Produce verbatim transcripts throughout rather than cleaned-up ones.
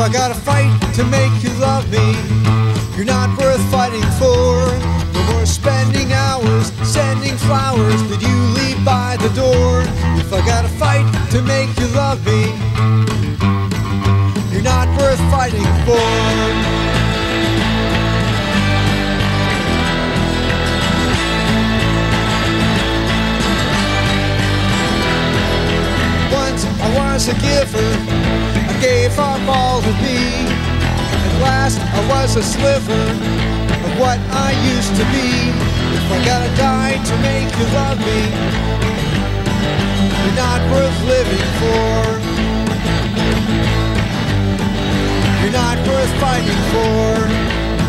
I gotta fight to make you love me, you're not worth fighting for. No more spending hours sending flowers that you leave by the door. If I gotta fight to make you love me, you're not worth fighting for. I was a giver, I gave up all of me. At last I was a sliver of what I used to be. If I gotta die to make you love me, you're not worth living for. You're not worth fighting for.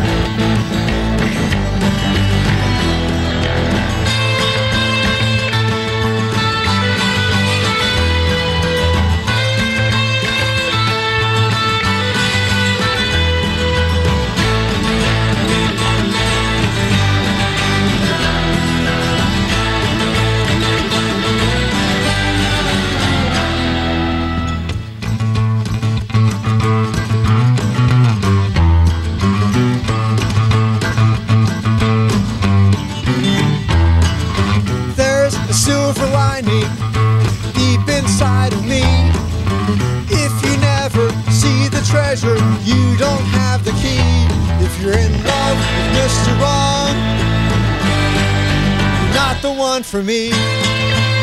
Silver lining deep inside of me. If you never see the treasure, you don't have the key. If you're in love with Mister Wrong, you're not the one for me.